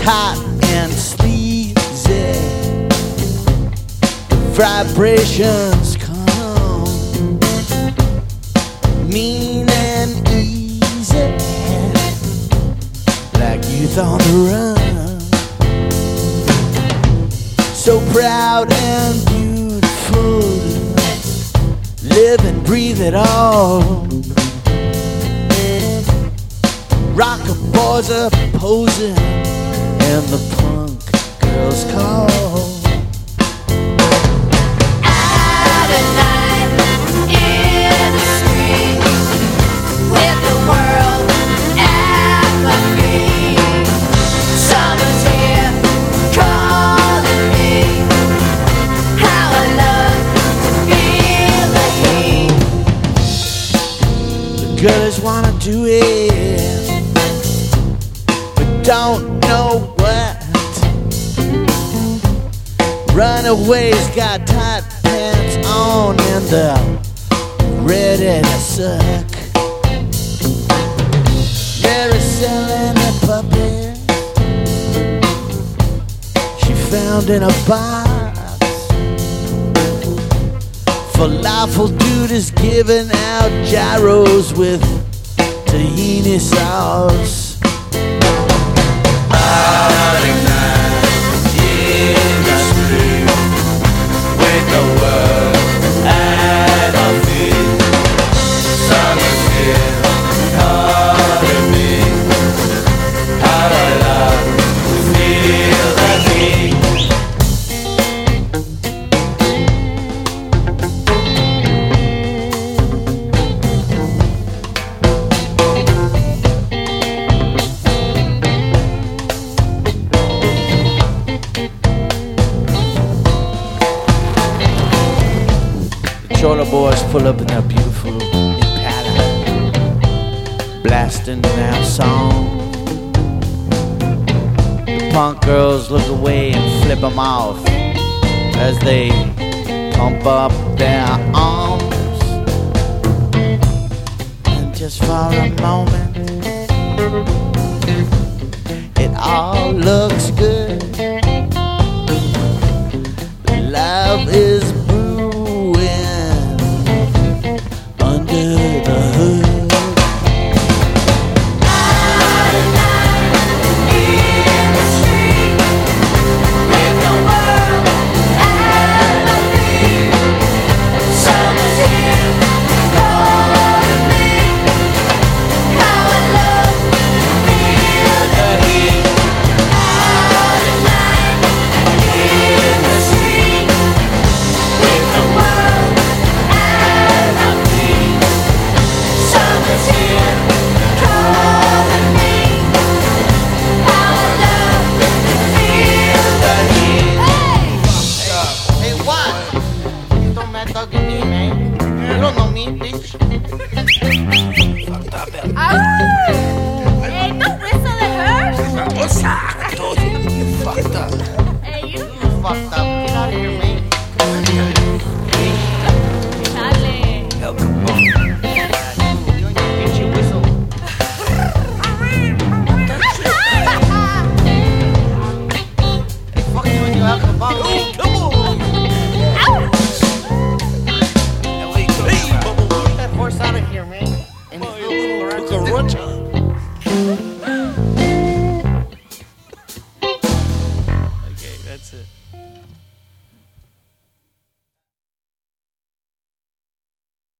hot and sleazy. Vibrations come mean and easy, like youth on the run. So proud and beautiful, live and breathe it all. Rocker boys are posing and the punk girls call. Out at night in the street with the world at my feet. Summer's here calling me. How I love to feel the heat. The girls wanna do it, but don't know what. Runaways got tight pants on and they're ready to suck. Mary selling a puppy she found in a box. Falafel dude is giving out gyros with tahini sauce. Out at night in the street with the world at our feet. Summer's here calling me. How I love to feel the heat. Chola boys pull up in their beautiful Impala, blasting their song. The punk girls look away and flip them off as they pump up their arms. And just for a moment, it all looks good. Love is under the hood. Out at night in the street with the world at my feet. Summer's here calling me. How I love to feel the heat. Out at night in the street with the world at my feet. Summer's here calling me. How I love to feel the heat. Hey, what? You don't mad dogging me, man. You don't know me, bitch. Hey, don't whistle, it hurts. Exacto. You fucked up. Hey, you. You fucked up. Get out of here, man. Dale. You and your bitchy whistle. Fuck you and your alcohol, man. Come on. Hey, wait, get that horse out of here, man. And his little Cucaracha. Okay, that's it.